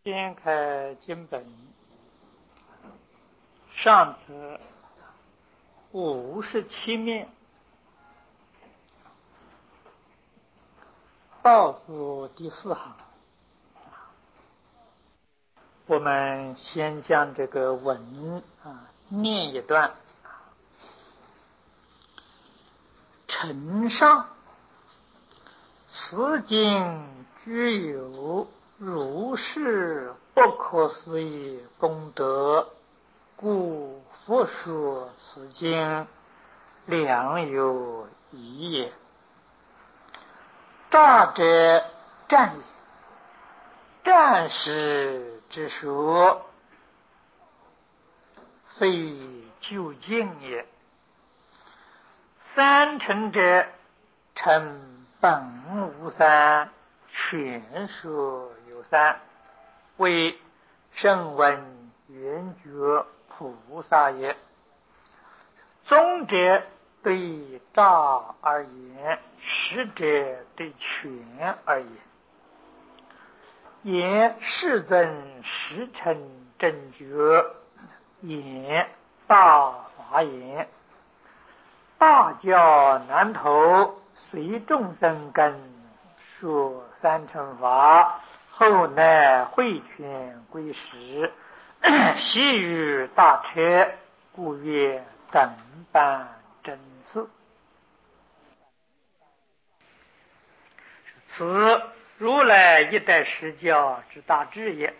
掀开经本，上册57面，倒数第4行。我们先将这个文念一段。承上，此经具有如是不可思议功德，故佛说此经良有疑也。诈者战也，战时之说，非究竟也。三乘者，称本无三，全说有三，为声闻缘觉菩萨也。宗者对诈而言，实者对全而言。言世尊实称正觉，言大华言。大教南头，随众生根，说三乘法，后乃会全归实，悉于大车，故曰等般真次。此如来一代实教之大智也。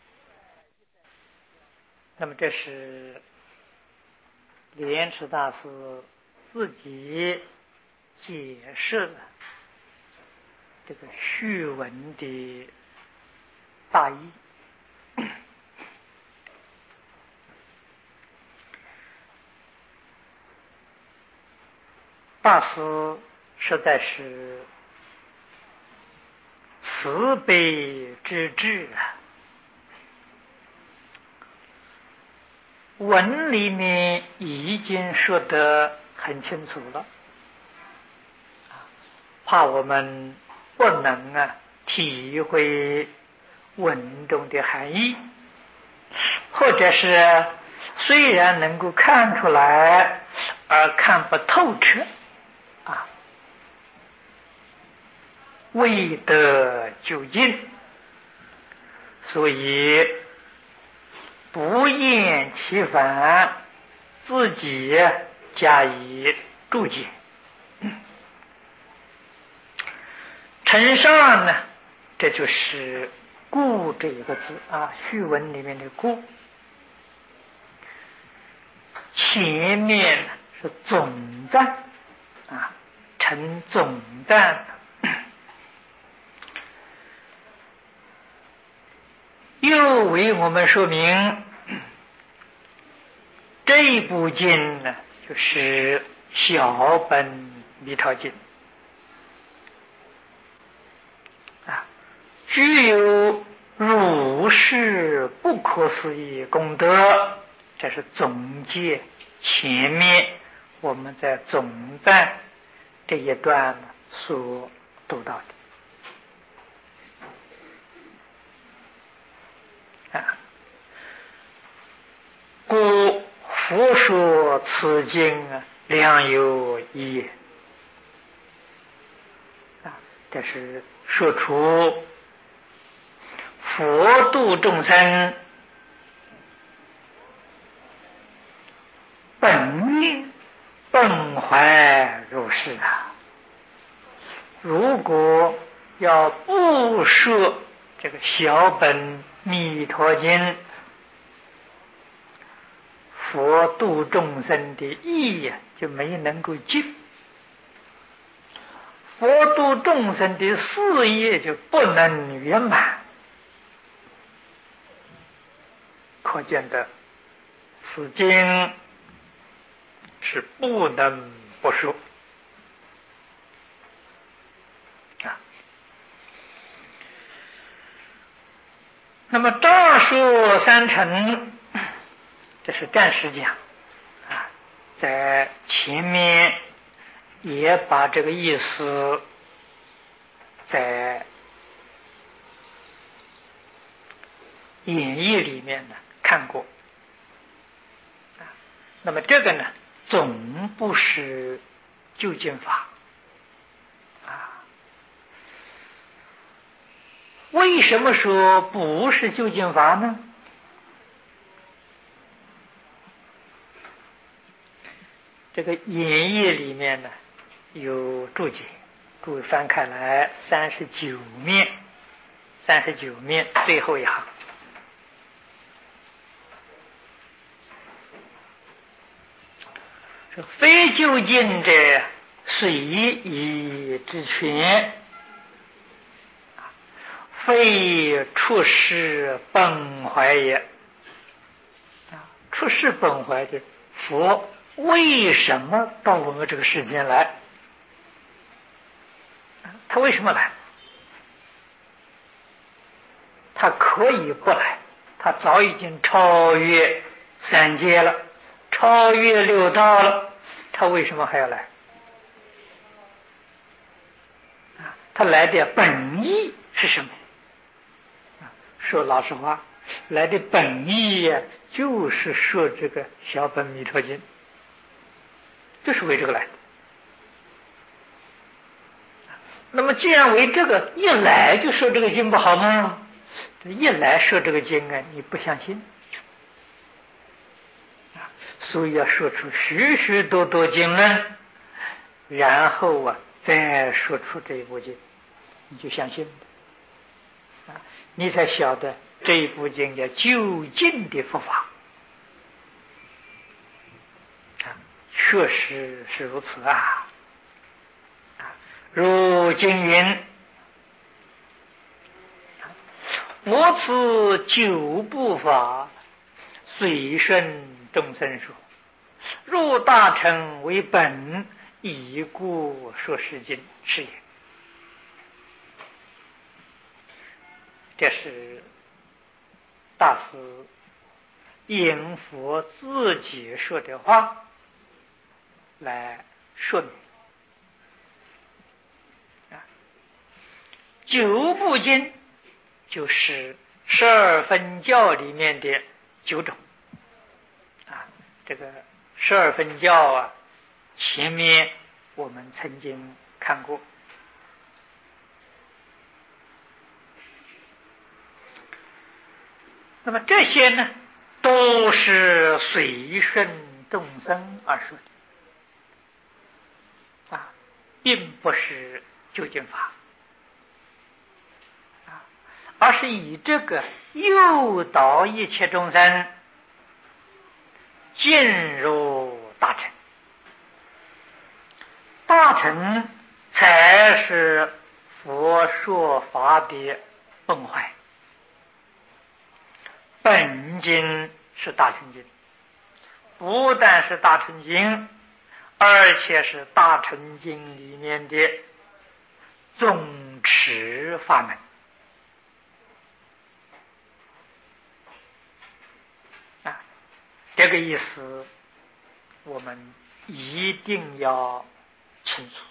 那么这是莲池大师自己解释了这个序文的大意。大师实在是慈悲之至啊！文里面已经说得很清楚了，怕我们不能体会文中的含义，或者是虽然能够看出来，而看不透彻未得究竟，所以不厌其烦，自己加以注解。承上呢，这就是故这一个字序文里面的故。前面是总赞称总赞，又为我们说明这一部经呢，就是小本弥陀经具有如是不可思议功德。这是总结前面我们在总赞这一段所读到的故佛说此经良有疑也。这是说出佛度众生本愿本怀如是如果要不说这个小本弥陀经，佛度众生的意义就没能够尽，佛度众生的事业就不能圆满。可见的此经是不能不说那么诈说三乘，这是暂时讲在前面也把这个意思再演义里面呢看过。那么这个呢，总不是究竟法啊。为什么说不是究竟法呢？这个演义里面呢有注解，各位翻开来39面，39面最后一行。非究竟者，随意之权，非出世本怀也。出世本怀的佛为什么到我们这个世间来？他为什么来？他可以不来，他早已经超越三界了，超越六道了，他为什么还要来？他来的本意是什么？说老实话，来的本意呀，就是说这个小本弥陀经，就是为这个来。那么既然为这个一来就说这个经不好吗？一来说这个经啊，你不相信，所以要说出许许多多经论，然后再说出这一部经，你就相信了，你才晓得这一部经叫究竟的佛法，确实是如此啊。如经云：我此九部法，随顺众生说，若大乘为本，以故说是经，是也。这是大师应佛自己说的话来说明。九部经就是12分教里面的9种这个12分教前面我们曾经看过。那么这些呢，都是随顺众生而说的并不是究竟法而是以这个诱导一切众生进入大乘。大乘才是佛说法的本怀，本经是大乘经，不但是大乘经，而且是大乘经里面的总持法门这个意思我们一定要清楚。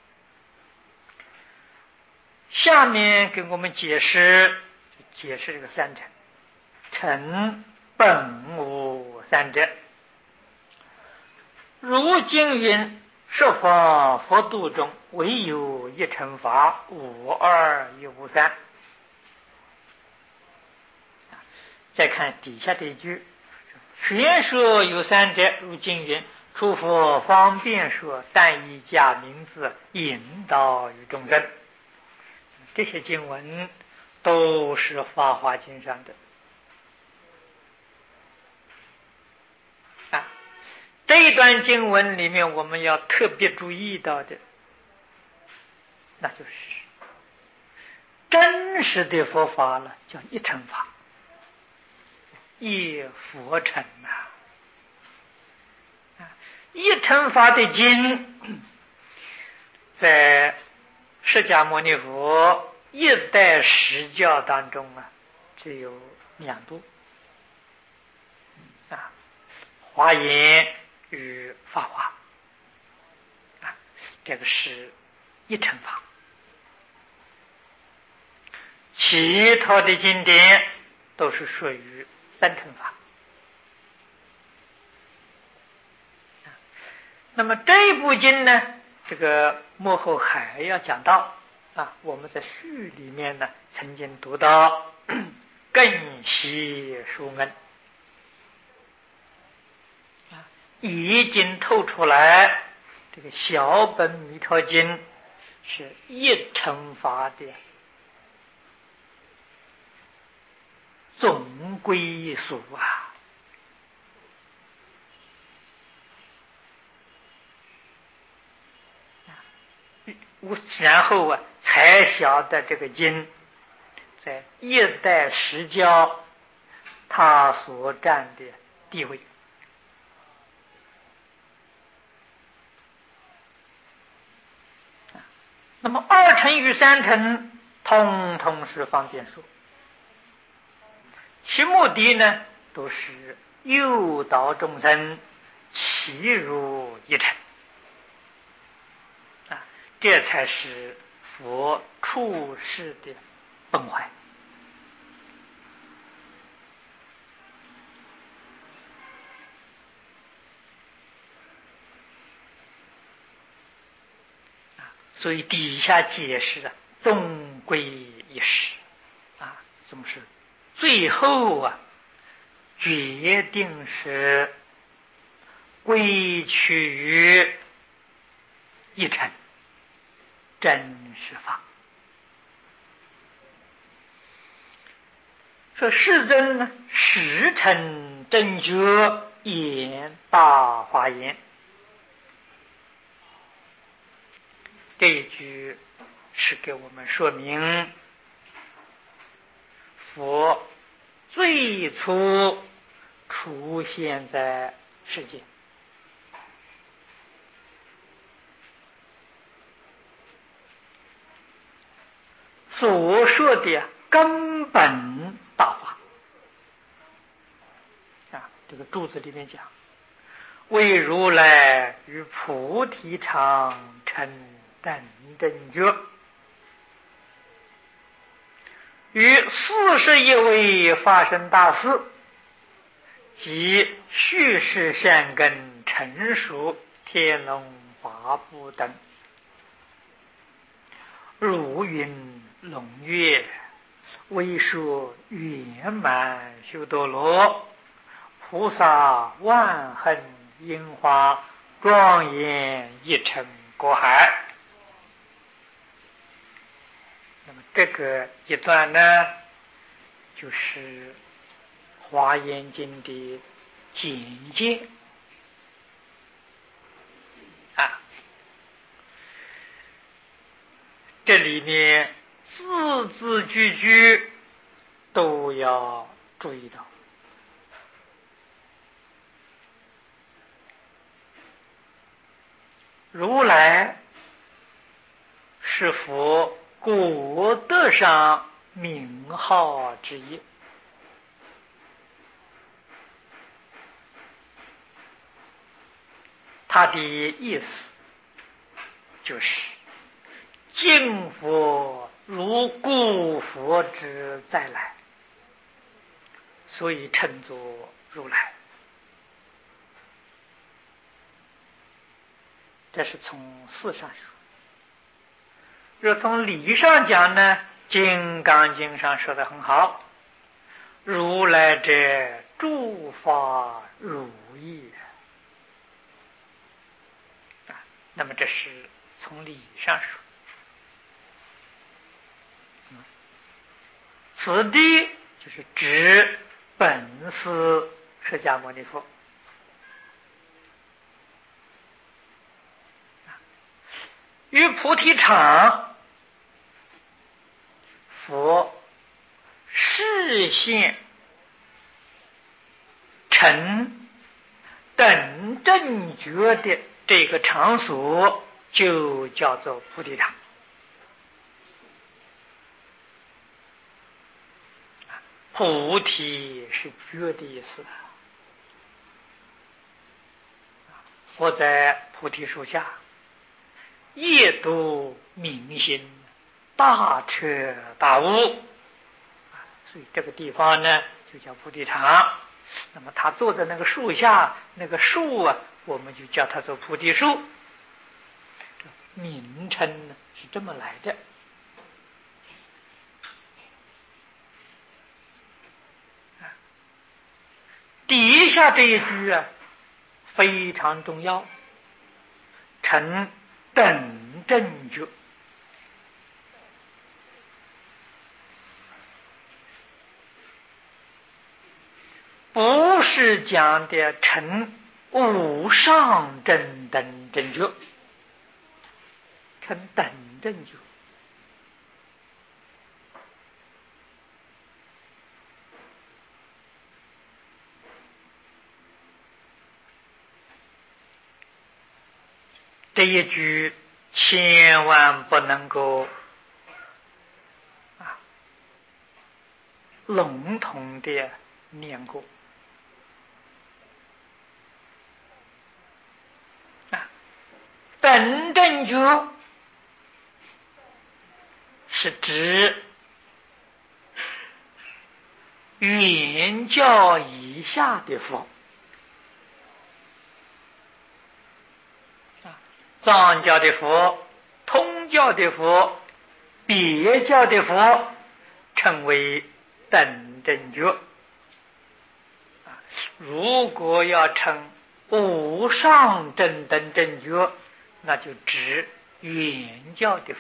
下面给我们解释这个三乘。乘本无三者，如经云：十方佛度中，唯有一乘法，无二亦无三。再看底下这一句：虽说有三者，如经云：诸佛方便说，但以假名字引导于众生。这些经文都是法华经上的这一段经文里面我们要特别注意到的，那就是真实的佛法了，叫一乘法，一佛乘一乘法的经，在释迦牟尼佛一代实教当中只有2部华严与法华这个是一乘法。其他的经典都是属于三乘法。那么这一部经呢，这个幕后还要讲到我们在序里面呢曾经读到更悉殊恩，已经透出来这个小本弥陀经是一乘法的总归属然后才晓得这个经在一代十教他所占的地位。那么二乘与三乘通通是方便说，其目的呢都是诱导众生齐入一乘这才是佛处世的本怀。所以底下解释终归一时怎么是最后决定是归去于一乘真实法。说世尊呢，实诚正觉言大华言，这一句是给我们说明佛最初出现在世界，所说的根本大法这个注子里面讲，为如来于菩提场成等正觉，于41位发生大事及叙事善根成熟天龙八部等，如云龙月，为说圆满修多罗，菩萨万恨樱花，庄严一尘国海。那么这个一段呢，就是华严经的简介这里面字字句句都要注意到。如来是佛果德上名号之一，他的意思就是敬佛如故佛之再来，所以称作如来。这是从事上说。若从理上讲呢，金刚经上说的很好，如来者诸法如意那么这是从理上说。此地就是指本师释迦牟尼佛。于菩提场，佛示现成等正觉的这个场所，就叫做菩提场。菩提是觉的意思，佛在菩提树下夜读明心，大彻大悟，所所以这个地方呢就叫菩提场。那么他坐在那个树下，那个树啊，我们就叫它做菩提树。名称呢是这么来的。底下这一句啊非常重要，成等正觉。不是讲的成无上正等正觉，成等正觉。这一句千万不能够笼统的念过。等正觉是指原教以下的佛，藏教的佛、通教的佛、别教的佛称为等正觉。如果要称无上正等正觉，那就指原教的佛。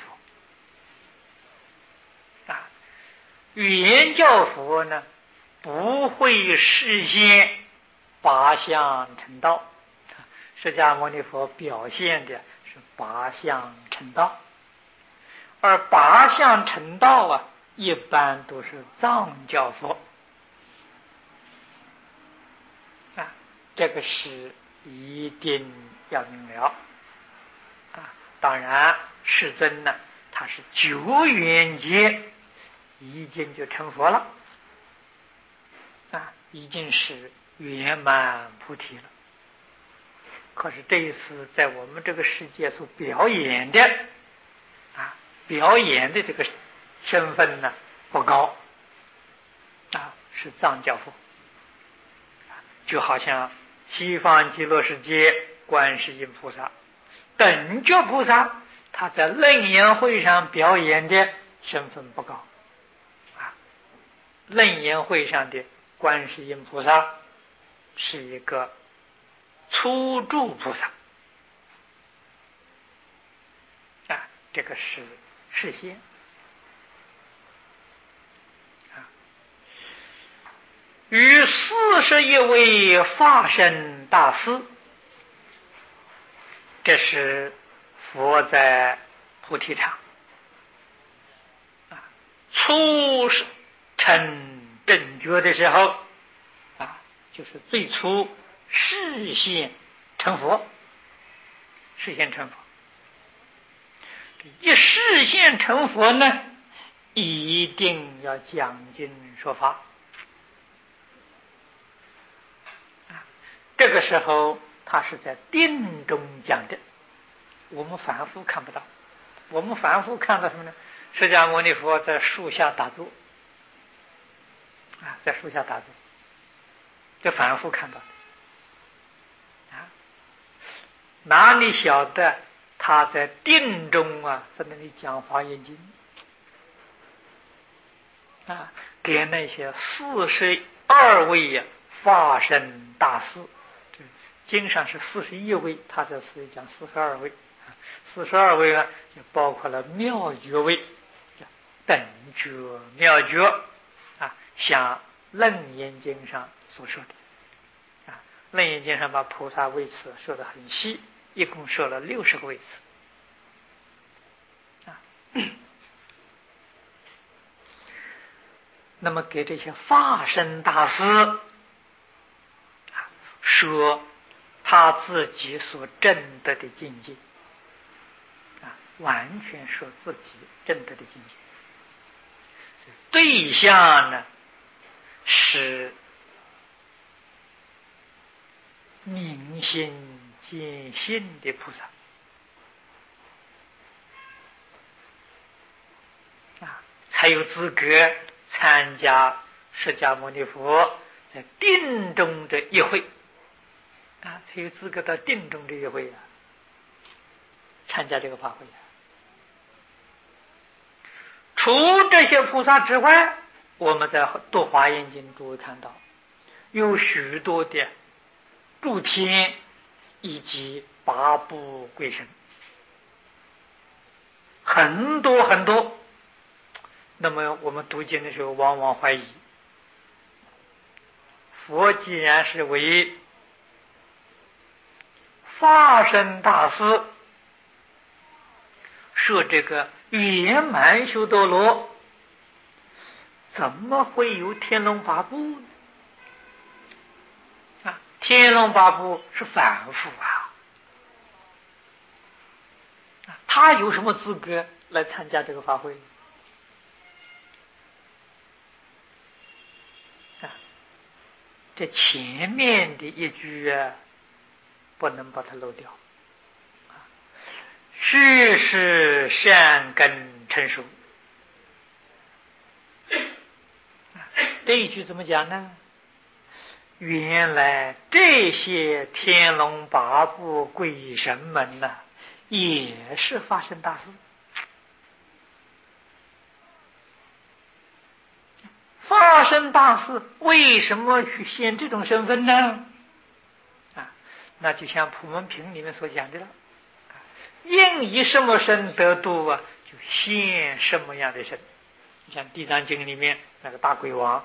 原教佛呢，不会示现八相成道。释迦牟尼佛表现的是八相成道，而八相成道啊，一般都是藏教佛。这个是一定要明了。当然世尊呢，他是久远劫已经就成佛了，已经是圆满菩提了。可是这一次在我们这个世界所表演的这个身份呢不高，是藏教佛。就好像西方极乐世界观世音菩萨、等觉菩萨，他在楞严会上表演的身份不高。楞严会上的观世音菩萨是一个初住菩萨，这个是示现。与41位法身大师，这是佛在菩提场初成正觉的时候，就是最初示现成佛。示现成佛，一示现成佛呢，一定要讲经说法。这个时候他是在定中讲的，我们凡夫看不到。我们凡夫看到什么呢？释迦牟尼佛在树下打坐，在树下打坐，这凡夫看到的。哪里晓得他在定中在那里讲华严经给那些42位法身大师，经上是41位，他在此里讲42位，42位呢就包括了妙觉位、等觉、妙觉像楞严经上所说的楞严经上把菩萨位次说得很细，一共说了60个位次那么给这些法身大师说他自己所证得的境界完全说自己证得的境界。对象呢是明心见性的菩萨才有资格参加释迦牟尼佛在定中的一会啊，他有资格到定中的一会啊，参加这个法会啊。除这些菩萨之外，我们在读华严经都会看到，有许多的诸天以及八部鬼神，很多很多。那么我们读经的时候，往往怀疑，佛既然是为法身大师设这个圆满修多罗，怎么会有天龙八部呢？啊，天龙八部是凡夫啊，他有什么资格来参加这个法会？啊，这前面的一句啊，不能把它漏掉。世事善根成熟，这一句怎么讲呢？原来这些天龙八部鬼神们呢，也是法身大士。法身大士为什么去现这种身份呢？啊，那就像普门品里面所讲的了，应以什么身得度啊，就现什么样的身。像地藏经里面那个大鬼王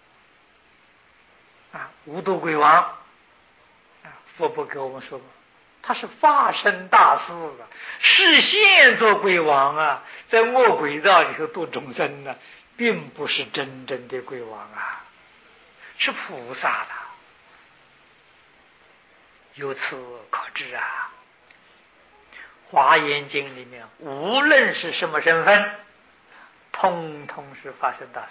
啊，无毒鬼王啊，佛不给我们说过，他是法身大士啊，示现做鬼王啊，在恶鬼道里头度众生呢，并不是真正的鬼王啊，是菩萨的。由此可知啊，华严经里面无论是什么身份，通通是法身大士，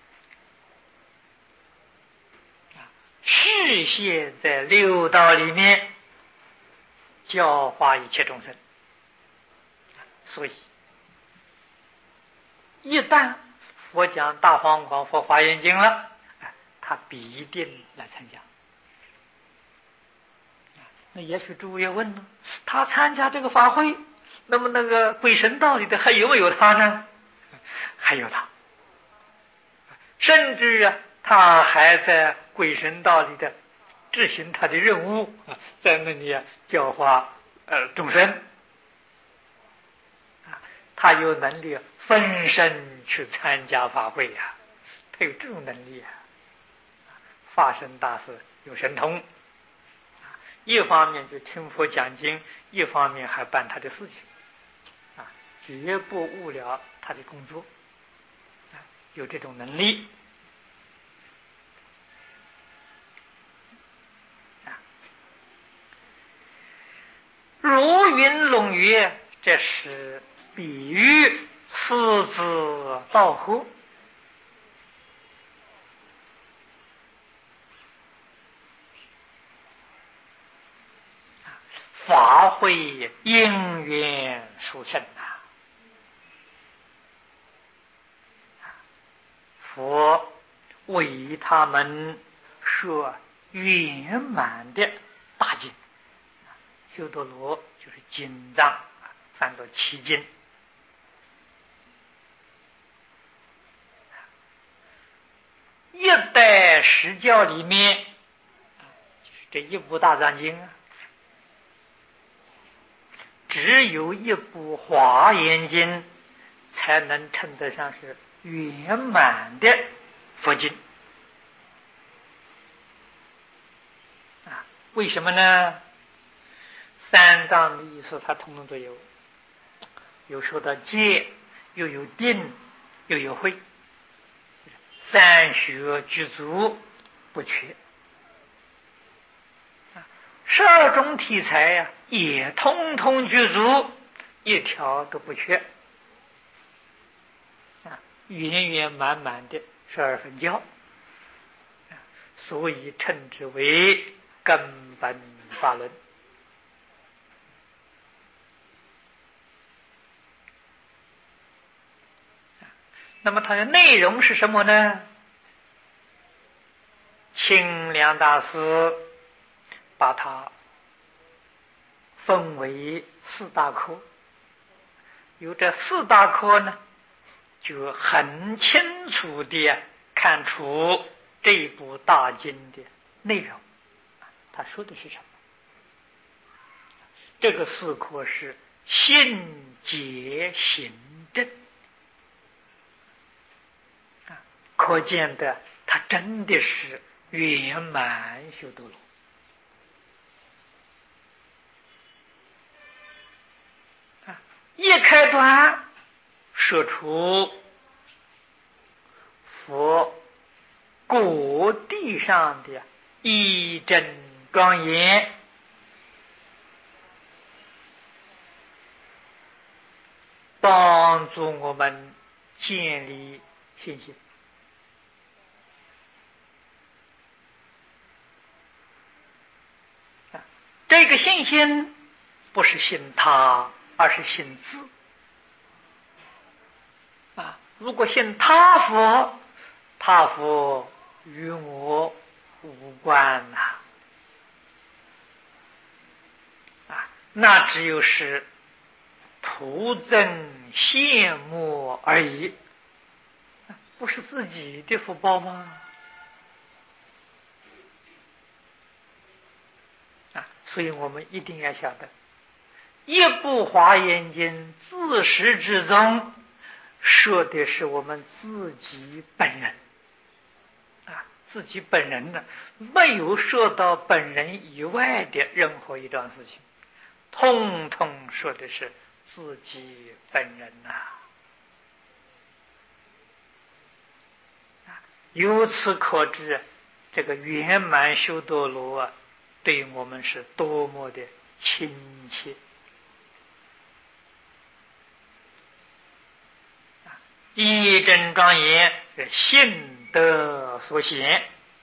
示现在六道里面教化一切众生。所以一旦佛讲大方广佛华严经了，他必定来参加。那也许诸位问了，他参加这个法会，那么那个鬼神道里的还有没有他呢？还有他，甚至啊，他还在鬼神道里的执行他的任务啊，在那里教化众生啊，他有能力分身去参加法会呀，他有这种能力啊。法身大士有神通，一方面就听佛讲经，一方面还办他的事情啊，绝不误了他的工作啊，有这种能力啊。如云龙月，这是比喻四字道合。法会因缘殊胜啊！佛为他们设圆满的大经，修多罗就是经藏，翻作七经。一代十教里面，就是这一部大藏经啊，只有一部华严经才能称得上是圆满的佛经啊。为什么呢？三藏的意思它通通都有，有说到戒，又有定，又有慧，三学具足，不缺。12种题材呀，也通通具足，一条都不缺啊，圆圆满满的12分教，所以称之为根本法轮。那么它的内容是什么呢？ 清凉大师把它分为4大科，有这4大科呢，就很清楚地看出这一部大经的内容。他说的是什么？这个4科是信解行证，可见的他真的是圆满修多罗。一开端说出佛果地上的义正庄严，帮助我们建立信心。这个信心不是信他，而是信自。如果信他佛，他佛与我无关那只有是徒增羡慕而已，不是自己的福报吗？所以我们一定要晓得，一部华严经自始至终说的是我们自己本人自己本人的，没有说到本人以外的任何一桩事情，通通说的是自己本人由此可知，这个圆满修多罗对我们是多么的亲切义正庄严是信德所显，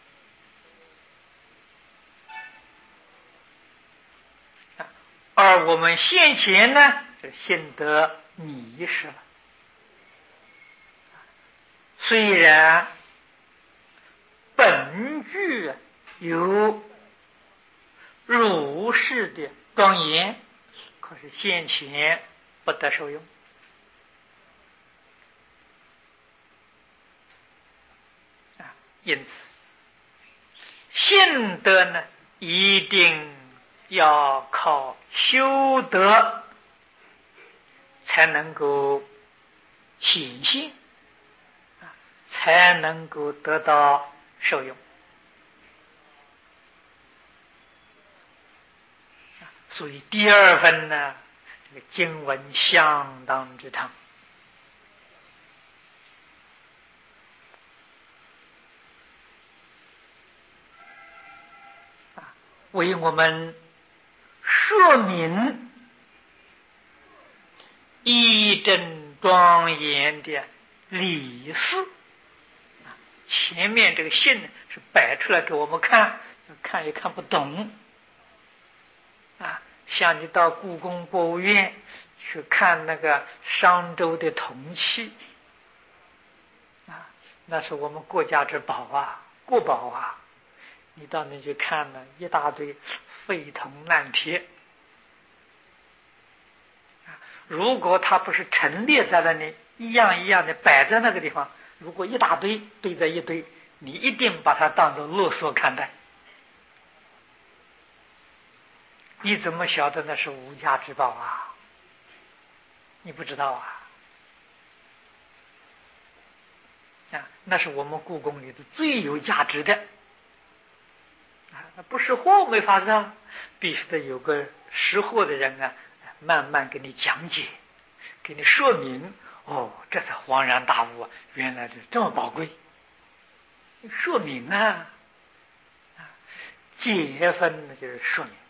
而我们现前呢，这信德迷失了。虽然本具有如是的庄严，可是现前不得受用。因此信德呢，一定要靠修德才能够显现，才能够得到受用。所以第2分呢，这个经文相当之长为我们说明义正庄严的理事。前面这个信是摆出来给我们看，看也看不懂像你到故宫博物院去看那个商周的铜器那是我们国家之宝国宝你到那去看呢，一大堆废铜烂铁如果它不是陈列在那里，一样一样的摆在那个地方，如果一大堆堆在一堆，你一定把它当作垃圾看待。你怎么晓得那是无价之宝你不知道那是我们故宫里的最有价值的那不识货没法子必须得有个识货的人慢慢给你讲解，给你说明这才恍然大悟原来是这么宝贵。说明解分呢就是说明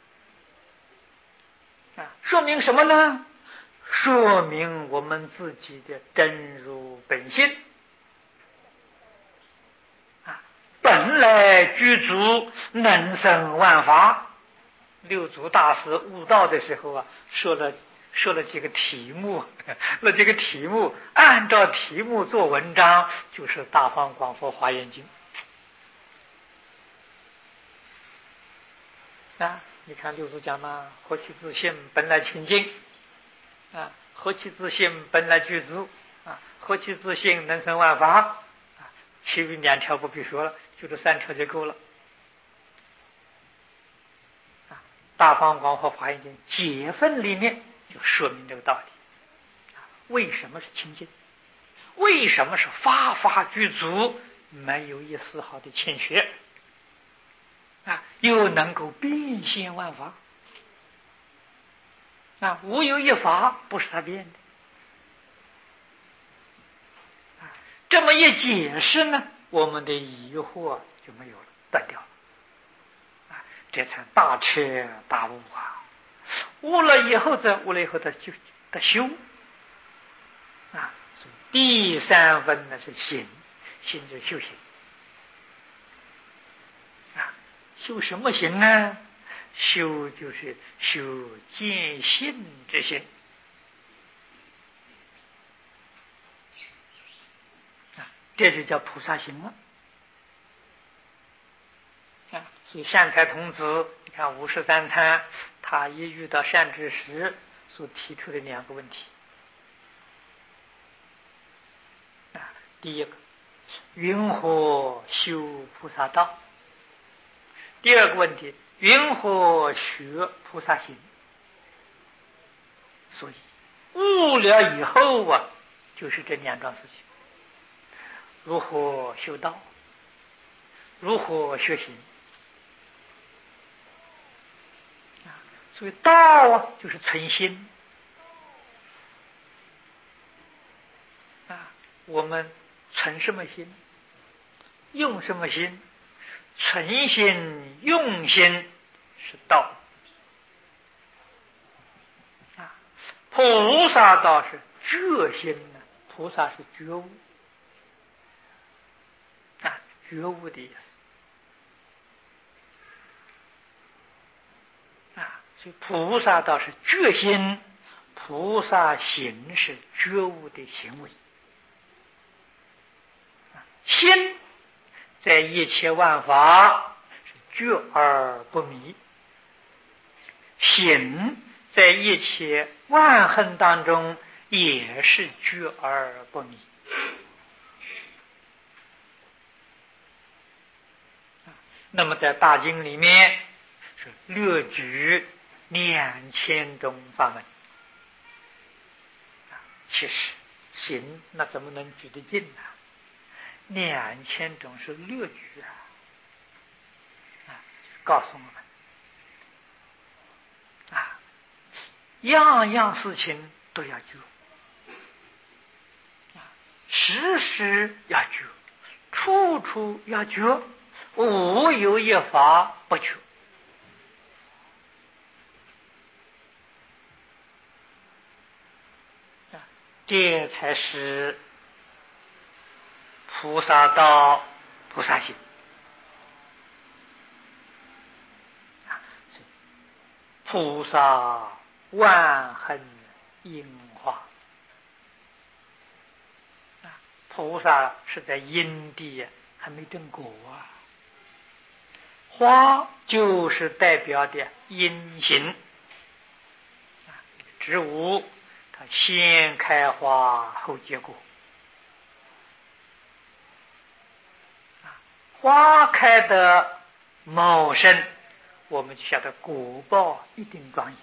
说明什么呢？说明我们自己的真如本性本来具足能生万法。六祖大师悟道的时候说了几个题目，那几个题目按照题目做文章，就是《大方广佛华严经》 你看六祖讲嘛，何其自性本来清净何其自性本来具足何其自性能生万法其余2条不必说了，就这3条就够了。大方广佛华严经解分里面就说明这个道理。为什么是清净？为什么是法法具足，没有一丝毫的欠缺又能够变现万法无有一法不是他变的这么一解释呢，我们的疑惑就没有了，断掉了这才大彻大悟悟了以后就得修所以第3分呢是行，行就是修行修什么行呢？修就是修见性之心这就叫菩萨行了所以善财童子，你看53参，他一遇到善知识所提出的2个问题第一个，云何修菩萨道？第2个问题，云何学菩萨行？所以悟了以后就是这2桩事情：如何修道，如何学行。所以道就是存心我们存什么心，用什么心，存心用心是道菩萨道是觉心菩萨是觉悟觉悟的意思所以菩萨道是觉心，菩萨行是觉悟的行为心在一切万法是觉而不迷，行在一切万行当中也是觉而不迷那么在大经里面是略举2000种法门其实行那怎么能举得尽呢？2000种是略举告诉我们样样事情都要觉时时要觉，处处要觉，无有一法不觉这才是菩萨道菩萨行菩萨万行因化菩萨是在因地还没证果花就是代表的因行植物它先开花后结果花开的茂盛，我们就晓得果报一定庄严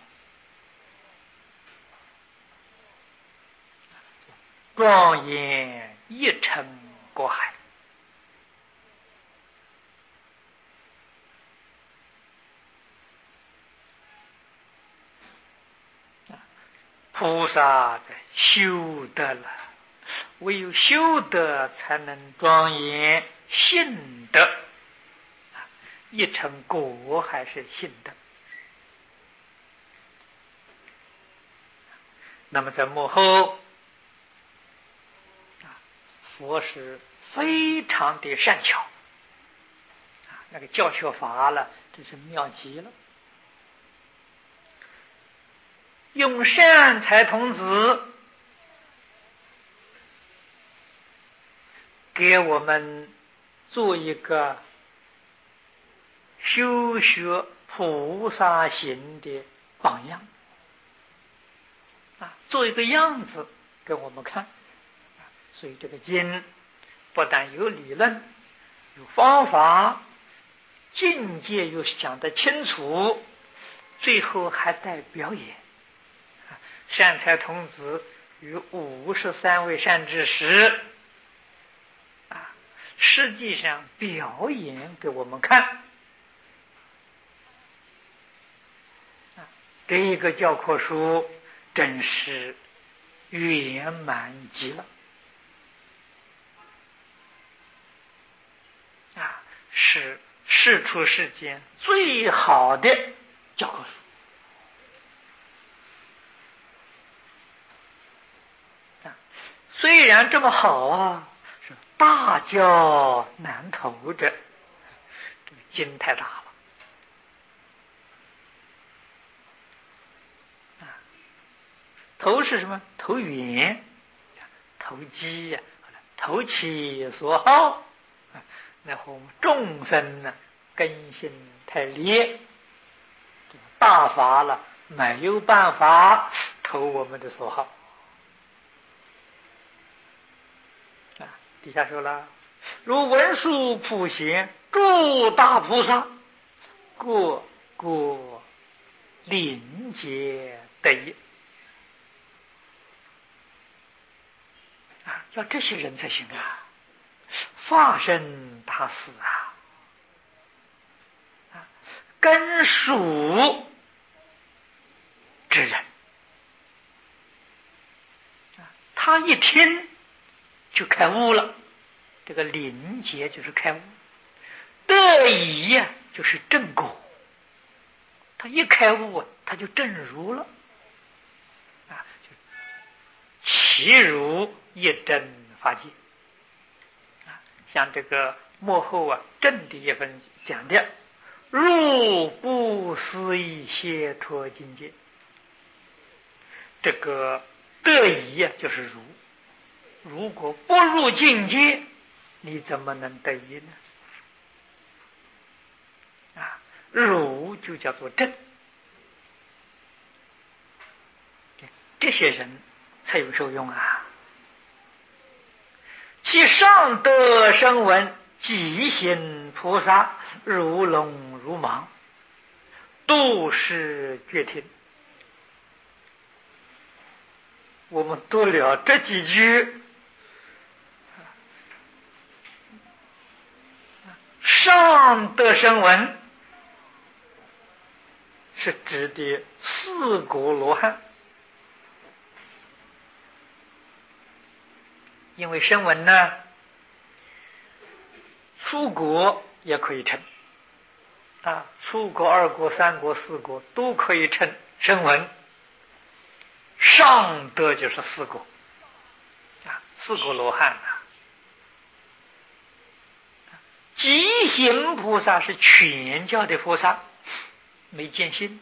庄严一尘过海菩萨在修德了，唯有修德才能庄严信德一成果还是信德那么在幕后佛是非常的善巧那个教学法了真是妙极了用善财童子给我们做一个修学菩萨行的榜样做一个样子给我们看。所以这个经不但有理论，有方法，境界又讲得清楚，最后还带表演。善财童子与53位善知识实际上表演给我们看。这个教科书真是圆满极了是世出世间最好的教科书。虽然这么好是大教难投者，这个经太大了投是什么？投缘，投机投其所好。那和我们众生呢根性太劣，大法了没有办法投我们的所好。底下说了，如文殊普贤诸大菩萨，各临解得也。要这些人才行发生大事根属之人，他一听就开悟了。这个临解就是开悟，得以就是正果。他一开悟他就正如了就其如一真法界像这个幕后正的一分讲的，入不思议解脱境界。这个得以就是如果不入境界，你怎么能得以呢？如就叫做正，这些人才有受用其上得声闻即行菩萨，如龙如芒，度世觉听。我们读了这几句，上得声闻是指的四果罗汉，因为声闻呢，初果也可以成初果、二果、三果、四果都可以成声闻，上得就是四果四果罗汉即行菩萨是全教的菩萨，没见性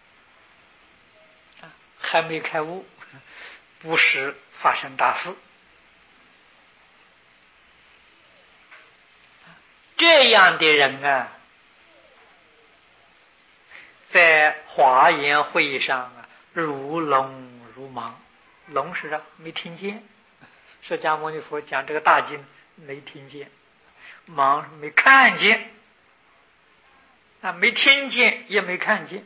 还没开悟，不是发生大事。这样的人在华严会上如龙如芒。龙是没听见，释迦牟尼佛讲这个大经没听见，芒没看见没听见也没看见，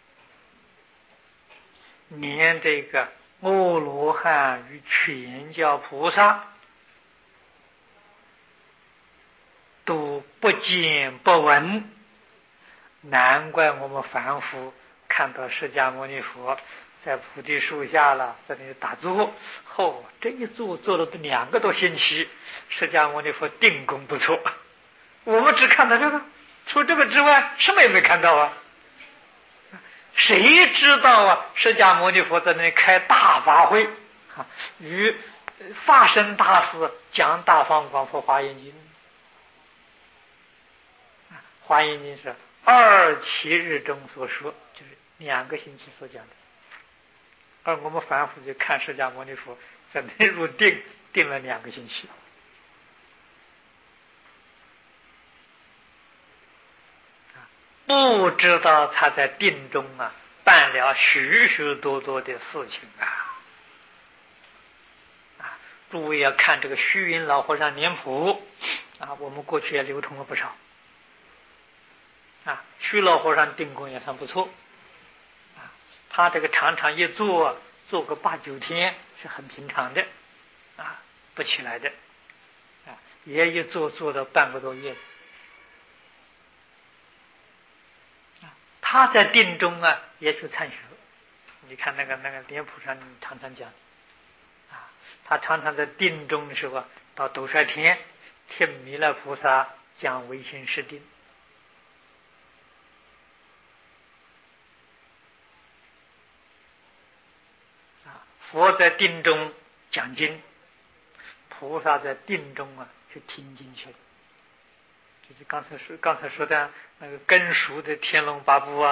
连这个阿罗汉与全教菩萨都不见不闻，难怪我们凡夫看到释迦牟尼佛在菩提树下了，在那里打坐，这一坐了都2个多星期，释迦牟尼佛定功不错。我们只看到这个，除这个之外什么也没看到谁知道释迦牟尼佛在那里开大法会与法身大师讲大方广佛华严经。华严经是27日中所说，就是2个星期所讲的，而我们凡夫就看释迦牟尼佛在那入定了2个星期。不不知道他在定中办了许许多多的事情诸位要看这个虚云老和尚年谱我们过去也流通了不少虚老和尚定功也算不错他这个常常一坐个8、9天是很平常的不起来的也一坐到半个多月他在定中也去参学。你看那个脸谱上常常讲他常常在定中的时候到斗率天听弥勒菩萨讲唯心是定佛在定中讲经，菩萨在定中去听经去了。就是刚才说的那个根熟的天龙八部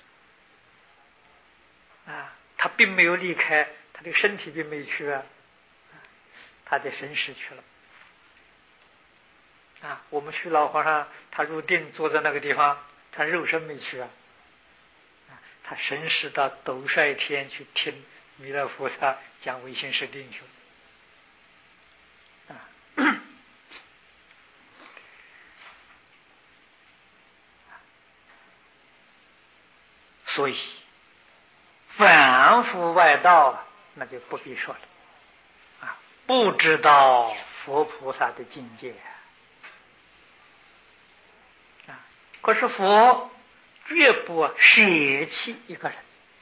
他并没有离开，他的身体并没有去他在神识去了我们虚老和尚他入定坐在那个地方，他肉身没去他神识到斗率天去听弥勒菩萨讲唯心是定去了所以凡夫外道那就不必说了不知道佛菩萨的境界可是佛绝不舍弃一个人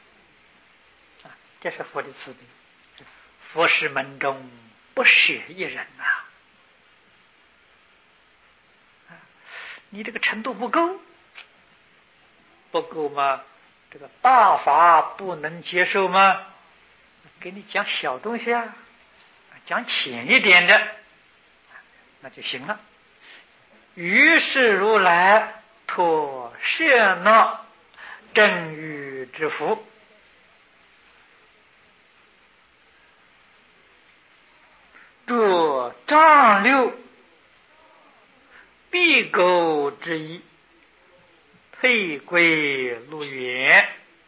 这是佛的慈悲，佛事门中不舍一人你这个程度不够吗？这个大法不能接受吗？给你讲小东西讲浅一点的那就行了。于是如来托摄那正语之福，着丈六必垢之一，退归路远。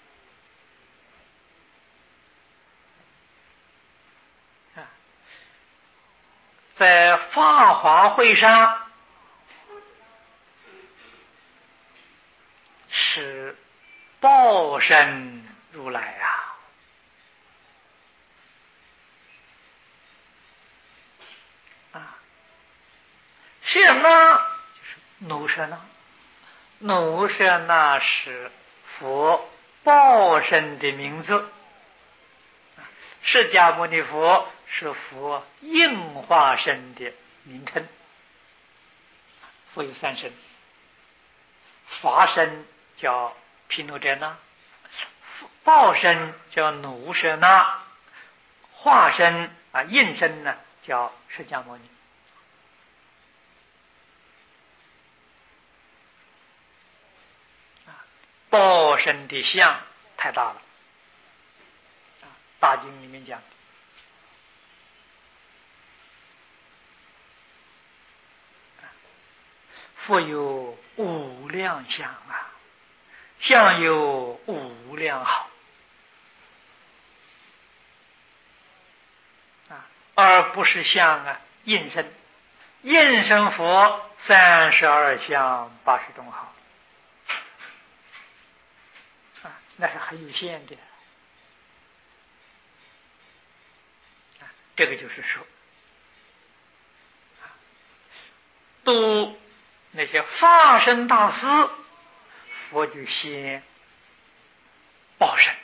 在法华会上是报身如来摄那就是奴舍那，奴舍那是佛报身的名字，释迦牟尼佛是佛应化身的名称。佛有3身，法身叫毗卢遮那，报身叫奴舍那，化身应身呢叫释迦牟尼。报身的相太大了，大经里面讲佛有无量相相有无量好而不是相应身。应身佛32相80种好那是很有限的这个就是说度那些法身大师，佛就先报身，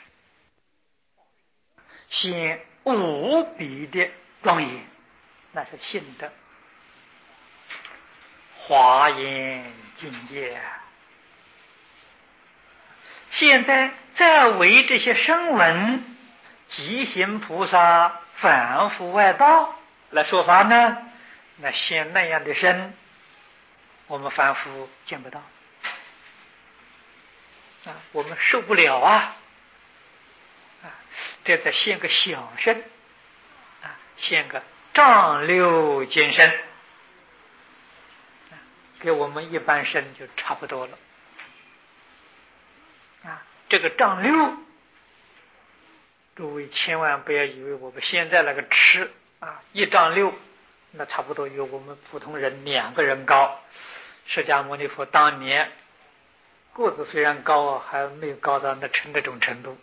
先无比的庄严，那是信德华严境界。现在再为这些声闻、极行菩萨、凡夫外道来说法呢，那现那样的身我们凡夫见不到我们受不了这再现个小身现个丈六金身给我们一般身就差不多了这个丈六，诸位千万不要以为我们现在那个尺啊，1丈6，那差不多有我们普通人2个人高。释迦牟尼佛当年个子虽然高，还没有高到那种程度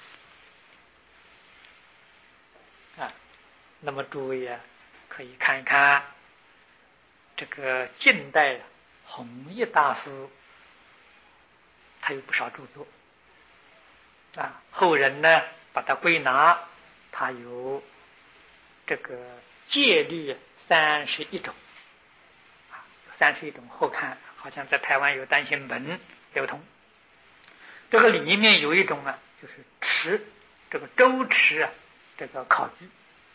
啊。那么诸位啊，可以看一看这个近代弘一大师，他有不少著作啊。后人呢把它归纳，他有这个戒律31种啊，31种后看好像在台湾有单行本流通。这个里面有一种啊，就是持这个周持啊，这个考据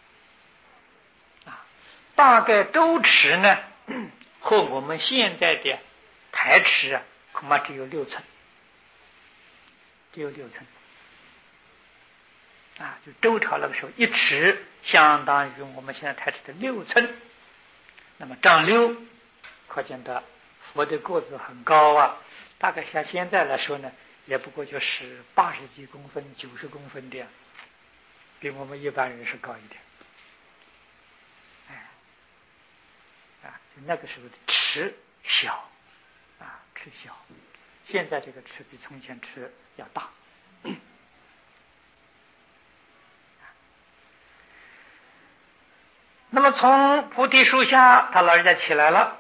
啊，大概周持呢和我们现在的台持啊，恐怕只有6寸，只有6寸啊，就周朝那个时候1尺相当于我们现在台持的6寸。那么丈六，可见得佛的个子很高啊，大概像现在来说呢，也不过就是80几公分、90公分这样，比我们一般人是高一点。那个时候的尺小啊，尺小，现在这个尺比从前尺要大。那么从菩提树下，他老人家起来了，